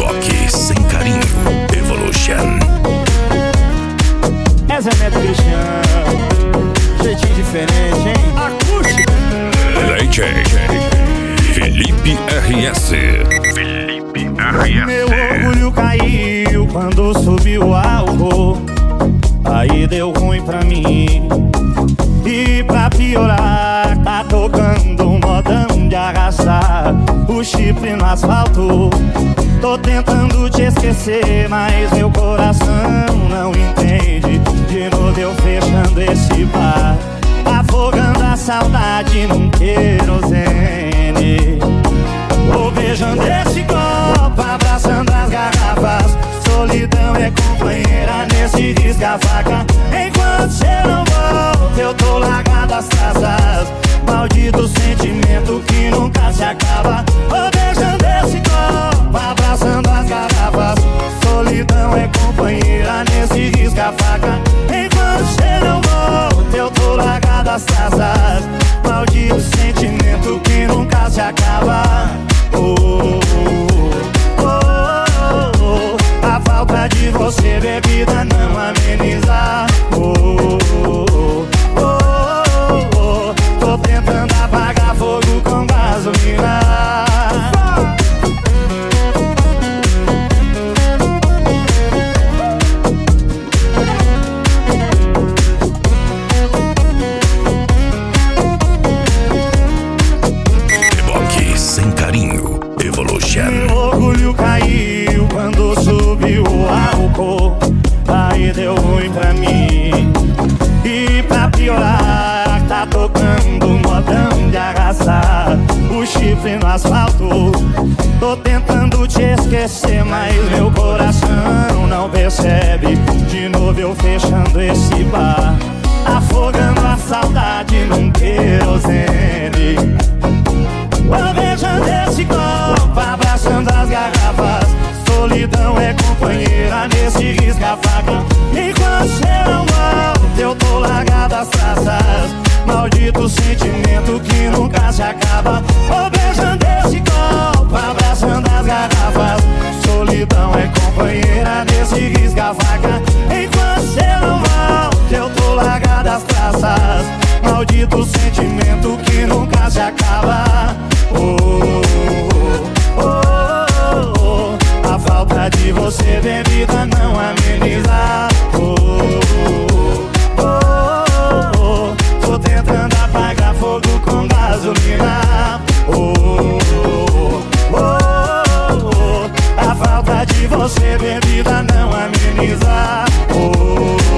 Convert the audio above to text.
Reboque sem carinho, Evolution. Essa é Neto Cristiano, jeitinho diferente, hein? Acústico. Leite, Felipe RS. Meu orgulho caiu quando subiu o álcool, aí deu ruim pra mim. E pra piorar, tá tocando um modão de arrastar o chifre no asfalto. Tô tentando te esquecer, mas meu coração não entende. De novo eu fechando esse bar, afogando a saudade num querosene. Vou beijando esse copo, abraçando as garrafas. Solidão é companheira nesse risca-faca. Enquanto cê não volta, eu tô largado às traças. Maldito sentimento que nunca se acaba. Vou beijando esse copo, abraçando as garrafas. Solidão é companheira nesse risca-faca. Enquanto cê não volta, eu tô largado às traças. Maldito sentimento que nunca se acaba. A falta de você, bebida, não ameniza. Tô tentando apagar fogo com gasolina. Reboque sem carinho, Evolution. Meu orgulho caiu quando subiu o álcool, aí deu ruim pra mim. E pra piorar, tá tocando um modão de arrasar o chifre no asfalto. Tô tentando te esquecer, mas meu coração não percebe. De novo eu fechando esse bar, afogando a saudade num querosene. Vou beijando esse copo, abraçando as garrafas. Solidão é companheira nesse risca-faca. Enquanto cê não volta, eu tô largado às traças. Maldito sentimento que nunca se acaba. Vou beijando esse copo, abraçando as garrafas. Solidão é companheira nesse risca-faca. Enquanto cê não volta, eu tô largado às traças. Maldito sentimento que nunca se acaba. A falta de você, bebida, não ameniza. Tô tentando apagar fogo com gasolina. A falta de você, bebida, não ameniza.